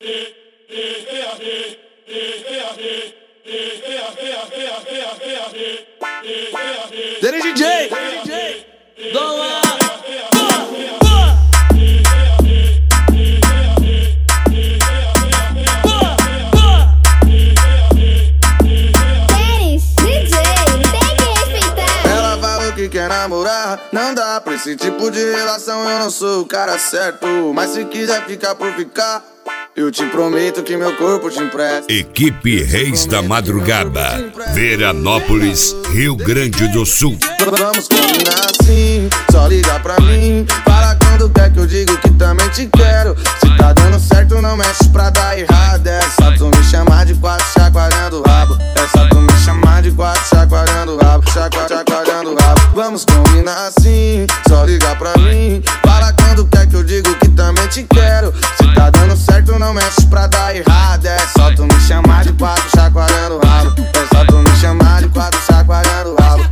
Dele DJ, Dom lá. Que quer namorar, não dá pra esse tipo de relação. Eu não sou o cara certo, mas se quiser ficar por ficar, eu te prometo que meu corpo te empresta. Equipe Reis da Madrugada, Veranópolis, Rio Grande do Sul. Vamos combinar assim, só liga pra mim. Fala quando quer que eu digo que também te quero. Se tá dando certo não mexe pra dar errado. É só tu me chamar de quatro chacoalhando o rabo. É só tu me chamar de quatro chacoalhando o rabo. Chacoalhando o rabo. Vamos combinar assim, só liga pra mim. Fala quando quer que eu digo que também te quero. Se tá dando certo não mexe pra dar errado. É só tu me chamar de quatro chacoalhando o rabo. É só tu me chamar de quatro chacoalhando o rabo.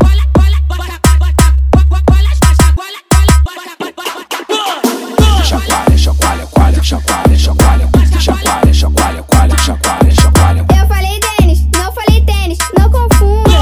Chacoalha, chacoalha, coalha, chacoalha, chacoalha, chacoalha, chacoalha, coalha, chacoalha, chacoalha. Eu falei tênis, não falei tênis, não confunda.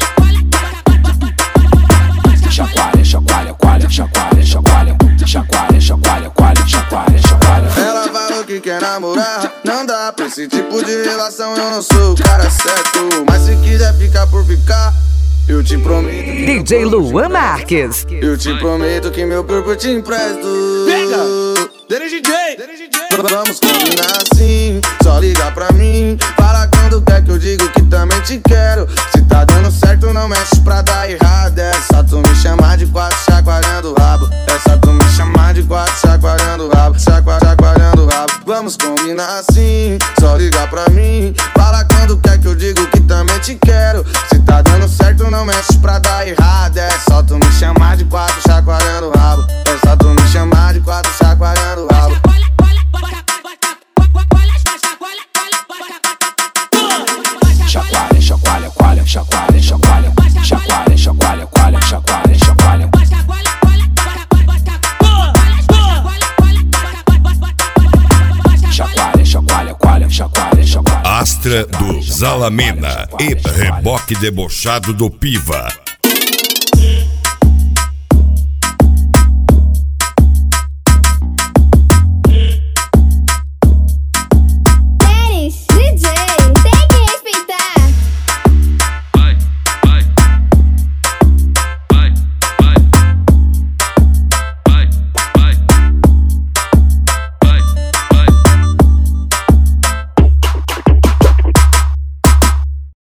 Chacoalha, chacoalha, coalha, chacoalha, chacoalha, chacoalha, chacoalha, coalha, chacoalha, chacoalha. Ela falou que quer namorar, não dá pra esse tipo de relação. Eu não sou o cara certo, mas se quiser ficar por ficar, eu te prometo que DJ Luan Marques. eu te prometo que meu corpo te empresto. Pega! Dele DJ, Vamos combinar assim, só liga pra mim. Fala quando quer que eu digo que também te quero. Se tá dando certo não mexe pra dar errado. É só tu me chamar de quatro chacoalhando o rabo. É só tu me chamar de quatro chacoalhando o rabo. Chacoalhando o rabo. Vamos combinar assim, só liga pra mim. Fala quando quer que eu digo que também te quero. Se tá dando certo não mexe pra dar errado. É só tu me chamar de quatro chacoalhando o rabo. É só tu me chamar de quatro chacoalhando o rabo. Chacoalha, chacoalha, coalha, chacoalha, chacoalha, chacoalha, chacoalha, coalha, chacoalha, chacoalha. Chacoalha, chacoalha, coalha, chacoalha, chacoalha. Astra do Zalamena e Reboque Debochado do Piva.